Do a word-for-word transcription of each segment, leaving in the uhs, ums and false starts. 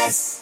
S.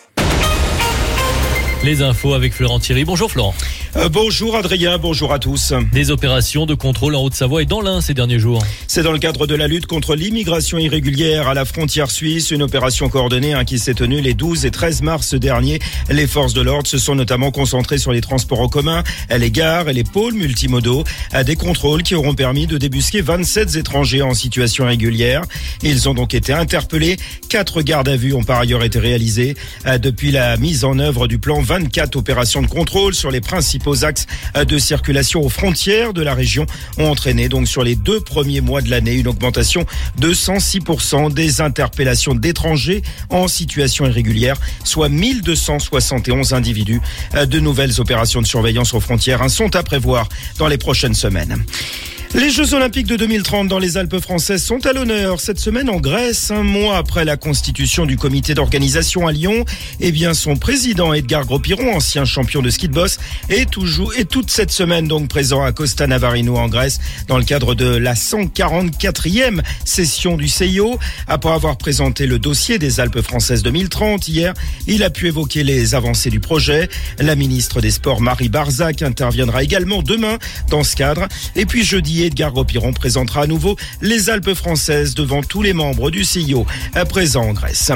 Les infos avec Florent Thierry. Bonjour Florent. Euh, bonjour Adrien, bonjour à tous. Des opérations de contrôle en Haute-Savoie et dans l'Ain ces derniers jours. C'est dans le cadre de la lutte contre l'immigration irrégulière à la frontière suisse, une opération coordonnée hein, qui s'est tenue les douze et treize mars dernier. Les forces de l'ordre se sont notamment concentrées sur les transports en commun, les gares et les pôles multimodaux. Des contrôles qui auront permis de débusquer vingt-sept étrangers en situation irrégulière. Ils ont donc été interpellés. Quatre gardes à vue ont par ailleurs été réalisés. Depuis la mise en œuvre du plan vingt-quatre opérations de contrôle sur les principaux axes de circulation aux frontières de la région ont entraîné donc sur les deux premiers mois de l'année une augmentation de cent six pour cent des interpellations d'étrangers en situation irrégulière, soit mille deux cent soixante et onze individus. De nouvelles opérations de surveillance aux frontières sont à prévoir dans les prochaines semaines. Les Jeux Olympiques de deux mille trente dans les Alpes françaises sont à l'honneur cette semaine en Grèce. Un mois après la constitution du comité d'organisation à Lyon, eh bien son président Edgar Gros-Piron, ancien champion de ski de boss, est toujours et toute cette semaine donc présent à Costa Navarino en Grèce dans le cadre de la cent quarante-quatrième session du C I O. Après avoir présenté le dossier des Alpes françaises deux mille trente hier, il a pu évoquer les avancées du projet. La ministre des Sports Marie Barzac interviendra également demain dans ce cadre. Et puis jeudi, Edgar Gros-Piron présentera à nouveau les Alpes françaises devant tous les membres du C I O présents en Grèce.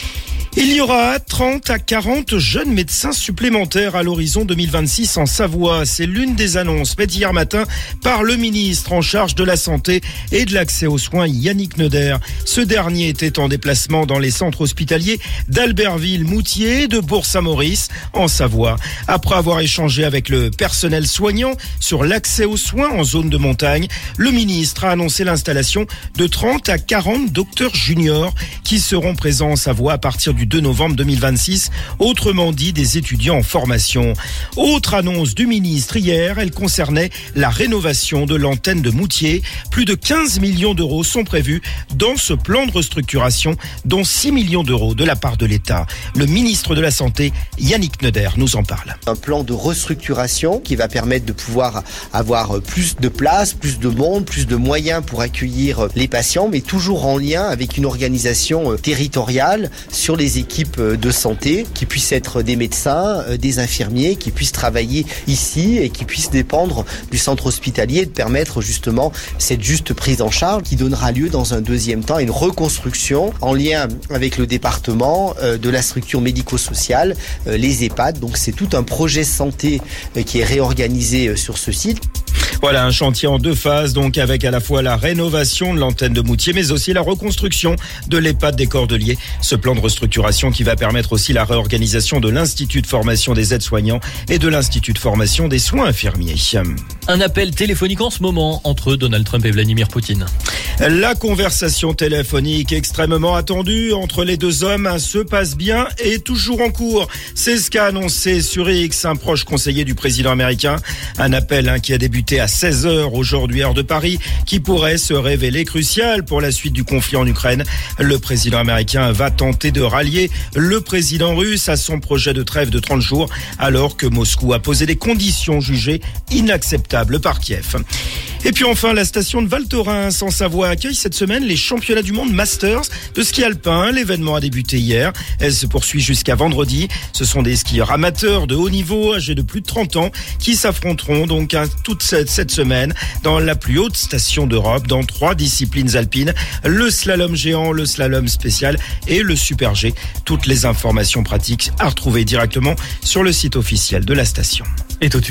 Il y aura trente à quarante jeunes médecins supplémentaires à l'horizon deux mille vingt-six en Savoie. C'est l'une des annonces faites hier matin par le ministre en charge de la santé et de l'accès aux soins, Yannick Neuder. Ce dernier était en déplacement dans les centres hospitaliers d'Albertville, Moutier et de Bourg-Saint-Maurice en Savoie. Après avoir échangé avec le personnel soignant sur l'accès aux soins en zone de montagne, le ministre a annoncé l'installation de trente à quarante docteurs juniors qui seront présents en Savoie à partir du deux novembre deux mille vingt-six, autrement dit des étudiants en formation. Autre annonce du ministre hier, elle concernait la rénovation de l'antenne de Moutier. Plus de quinze millions d'euros sont prévus dans ce plan de restructuration, dont six millions d'euros de la part de l'État. Le ministre de la Santé, Yannick Neuder, nous en parle. Un plan de restructuration qui va permettre de pouvoir avoir plus de place, plus de monde, plus de moyens pour accueillir les patients, mais toujours en lien avec une organisation territoriale sur les équipes de santé, qui puissent être des médecins, des infirmiers, qui puissent travailler ici et qui puissent dépendre du centre hospitalier et de permettre justement cette juste prise en charge qui donnera lieu dans un deuxième temps à une reconstruction en lien avec le département de la structure médico-sociale, les EHPAD. Donc c'est tout un projet santé qui est réorganisé sur ce site. Voilà un chantier en deux phases, donc avec à la fois la rénovation de l'antenne de Moutier, mais aussi la reconstruction de l'EHPAD des Cordeliers. Ce plan de restructuration qui va permettre aussi la réorganisation de l'Institut de formation des aides-soignants et de l'Institut de formation des soins infirmiers. Un appel téléphonique en ce moment entre Donald Trump et Vladimir Poutine. La conversation téléphonique extrêmement attendue entre les deux hommes se passe bien et est toujours en cours. C'est ce qu'a annoncé sur X un proche conseiller du président américain. Un appel hein, qui a débuté à seize heures aujourd'hui, heure de Paris, qui pourrait se révéler crucial pour la suite du conflit en Ukraine. Le président américain va tenter de rallier le président russe à son projet de trêve de trente jours, alors que Moscou a posé des conditions jugées inacceptables par Kiev. Et puis enfin, la station de Val Thorens en Savoie accueille cette semaine les championnats du monde Masters de ski alpin. L'événement a débuté hier. Elle se poursuit jusqu'à vendredi. Ce sont des skieurs amateurs de haut niveau, âgés de plus de trente ans, qui s'affronteront donc hein, toute cette, cette semaine dans la plus haute station d'Europe, dans trois disciplines alpines, le slalom géant, le slalom spécial et le super G. Toutes les informations pratiques à retrouver directement sur le site officiel de la station. Et tout